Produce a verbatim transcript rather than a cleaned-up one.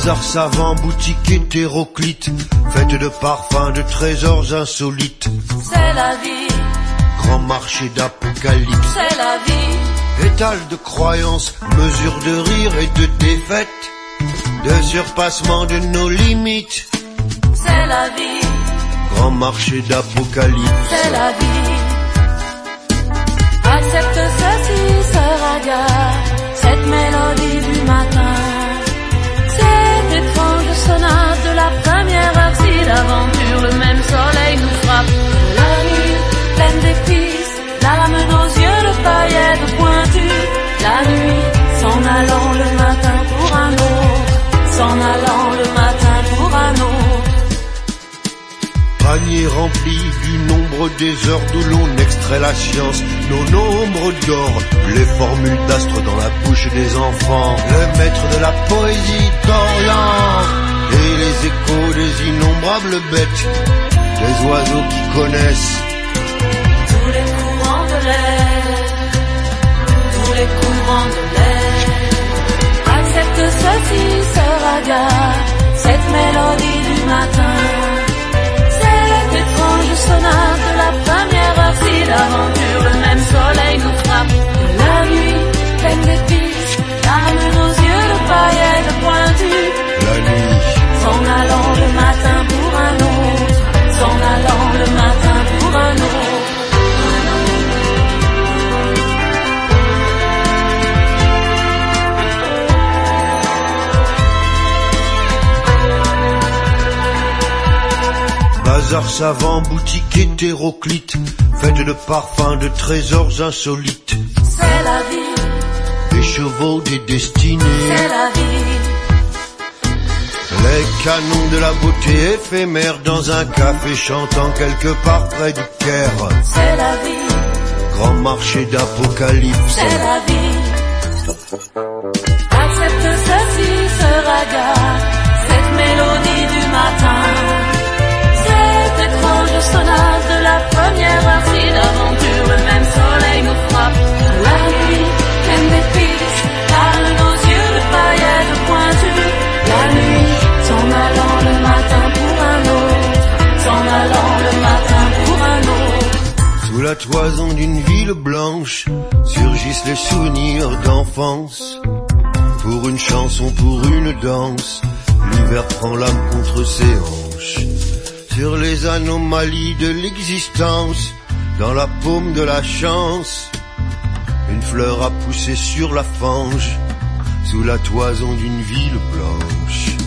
Bazar savant, boutique hétéroclite, faite de parfums, de trésors insolites. C'est la vie. Grand marché d'apocalypse. C'est la vie. Étal de croyances, mesure de rire et de défaite, de surpassement de nos limites. C'est la vie. Grand marché d'apocalypse. C'est la vie. Accepte ceci, sœur Aga, cette mélodie du matin. Cette étrange sonate de la première heure, si d'aventure le même soleil nous frappe. La nuit, pleine d'épices, la ramène aux yeux de paillettes pointues. La nuit, s'en allant le matin pour un autre, s'en allant le matin pour un autre. Panier rempli du nombre des heures d'où l'on extrait la science, nos nombres d'or, les formules d'astres dans la bouche des enfants, le maître de la poésie d'Orient, et les échos des innombrables bêtes, des oiseaux qui connaissent tous les courants de l'air, tous les courants de l'air. Accepte ceci, sœur Aga, cette mélodie du matin. Étrange sonate de la première heure, si d'aventure le même soleil nous frappe. La nuit, pleine d'épices, la ramène aux yeux de paillettes pointues. La nuit, s'en allant le matin pour un autre, s'en allant le matin pour un autre. Bazar savant, boutique hétéroclite, faite de parfums, de trésors insolites. C'est la vie. Des chevaux, des destinées. C'est la vie. Les canons de la beauté éphémère dans un café chantant quelque part près du Caire. C'est la vie. Grand marché d'apocalypse. C'est la vie. Accepte ceci, sœur Aga, cette mélodie du matin. Étrange sonate de la première heure, si d'aventure le même soleil nous frappe. La nuit, pleine d'épices, calme nos yeux de paillettes pointues. La nuit, s'en allant le matin pour un autre, s'en allant le matin pour un autre. Sous la toison d'une ville blanche, surgissent les souvenirs d'enfance. Pour une chanson, pour une danse, l'hiver prend l'âme contre ses hanches. Sur les anomalies de l'existence, dans la paume de la chance, une fleur a poussé sur la fange, sous la toison d'une ville blanche.